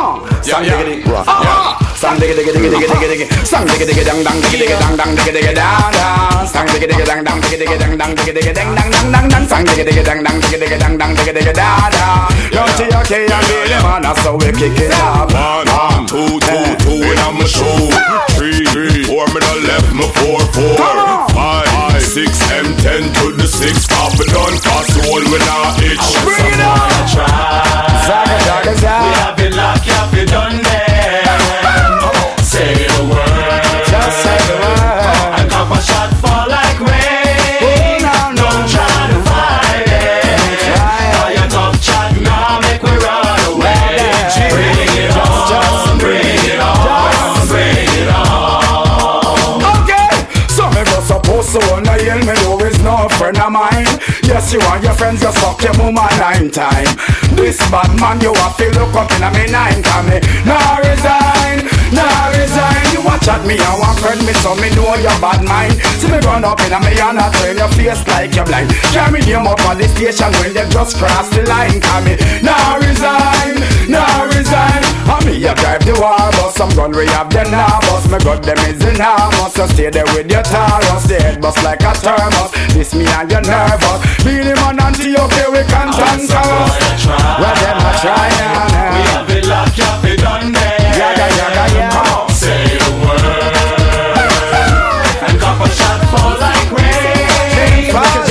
Sang digga digga, sang digga digga digga digga digga digga, sang digga digga dang dang digga digga dang dang digga digga dang dang, sang digga digga dang dang digga digga dang dang digga digga dang dang dang dang dang, sang digga digga dang dang digga digga dang dang digga digga dang dang. Don't you okay and be the man, that's how we kick it up. 1, 2, 2, 2 and I'm a show. 3, 4, me the left, me 4, 4. 5, 6, M10 to the 6. Pop it on fast, roll when I itch. Bring it on. Zaga, zaga, zaga. We have it locked, you have it done there. Say the word. Just say the word. And pop a shot fall like rain. Don't try to fight it. All your tough chat now make we run away. Bring it on, bring it on, bring it on. Okay, so me go suppose so on the hill me know is no friend of mine. Yes, you and your friends just fuck your mama 9 times. This bad man you have to look up in a me 9 time me. Nah resign, nah resign. You watch at me and one friend me so me know your bad mind. See me run up in a me and I turn your face like you're blind. Carry him up on the station when they just cross the line. Call me, nah resign, nah resign. And me a drive the war bus, some gun we have them now bus. Me got them is in harmless, so stay there with your Taurus. The head bust like a thermos, this me and your nervous. Be the man until okay we can stand us. Well them a try now. We have it locked, you have it done there. Yaga yaga yeah. Come on, say the word. And pop a shot fall like rain.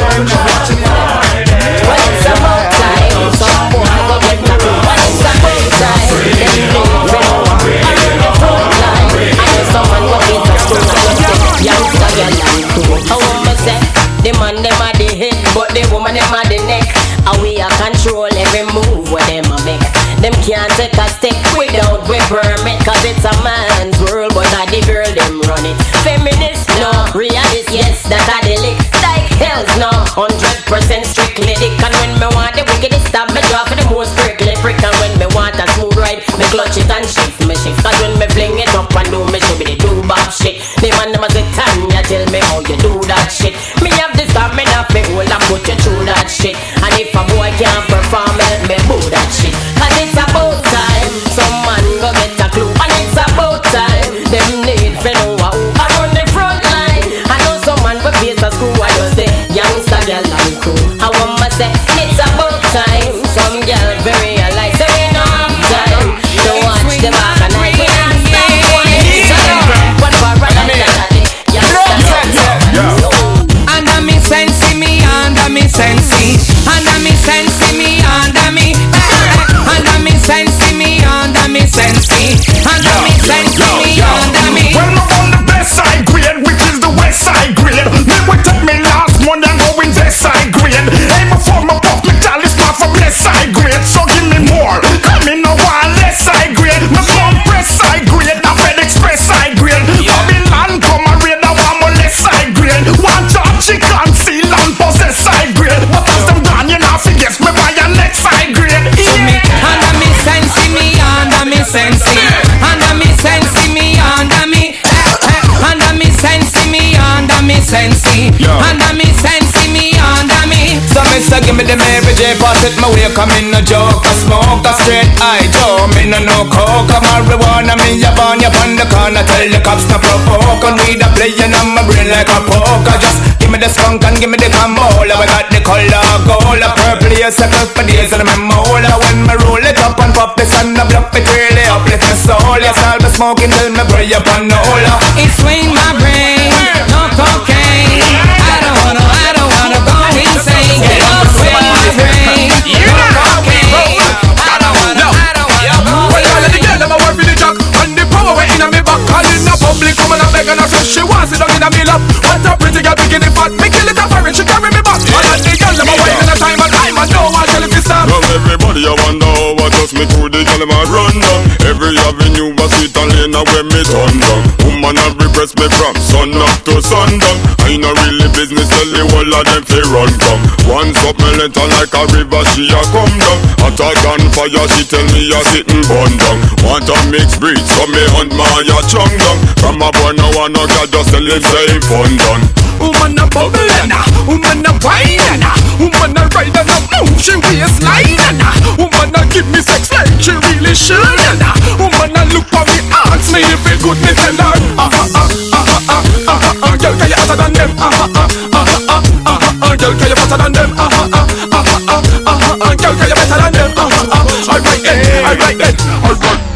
Once upon a time, some boy go get me. Once upon a time, them live I run the front line. I know someone go get a school and say, youngster girl and cool. I want me say, the man them a the head, but the woman them a the neck. And we a control every move where them a make. Them can't take a step without we permit. Cause it's a man's world, but a the girl them run it. Feminist, no. Realist, yes, that a the lick. Like hell's no. 100% strictly dick. And when me want the wickedest stab, me draw for the most prickly prick. And when me want a smooth ride, me clutch it and shift me shift. Cause when me fling it up and do me should be the do-bop shit. The man them a say, Tanya, tell me how you do that shit. Me have the stamina, me hold and put you through that shit. And if a boy can't perform, help me boo that shit. Cause it's about time, some man go get a clue. And it's about time, them need to know who I run the front line. I know some man will face a screw, I just say, youngster girl and cool. I want me say, it's about time, some girl very alive. Say we no have time, to watch the back and I can't stop one for another. Under me sensi, me under me sensi. Under me sensi, me under me. Under me sensi, me under me sensi. Under me sensi, me under me. Well, I'm on the best side grade, which is the west side grade. Me will take me last month and go in this side grade. Hey, before my pop me talisman from left side grade. So give me more, come in no one left side grade. My phone press side grade, I Fed Express side grade. Babylon come and raid, I want my left side grade. One job she can't see and possess side grade. But as them done, you know, forget me by your next side grade. Under me sensi, me under me sensi. Under me sensi, me under me. Under me sensi, me under me sensi. Under me sensi, me under me. So me say give me the Mary J. Pass it my way, come in no joke. I smoke a straight eye Joe. Me no coke, a marijuana. Me a burn you on the corner. Tell the cops to provoke. And we da playing on my brain like a poker. Just give me the skunk and give me the camola. We got the color gold, a purple, a circle for days and my mola. When me roll it up and pop this and the block it really uplift my soul. Yes, I'll be smoking till me pray upon no hola. It swing my brain, no cocaine. I don't wanna go insane. Get up, swing my brain, no cocaine. I don't wanna go Well, all of the girls them a work for the jack and the power way in a me back. All in the public, come and beg and I say she wants it down in a me lap. What a pretty girl big in the fat, me kill it up her and she carry me back. All of the girls them a wine in a time and I know I'll tell if you stop. Now everybody I wonder how I just me through the girl them a run down. Every avenue a street and lane a where me turn down. Woman a repress me from sun up to sundown. I no really business tell the whole of them fi run come. Once up me lantern like a river she a come down. Hot a gunfire she tell me a sitting bun down. Want a mixed breed so me hunt my a chung down. From a boy no one no girl just tell him say fun done. Woman a bubble and woman a wine and woman a ride and a move she waistline and woman a give me sex like she really should. Woman a look for me, ask me if it good, me tell her. Girl, can you hotter than them? Girl, can you better than them? Girl, can you better than them? Alright then, alright then, alright.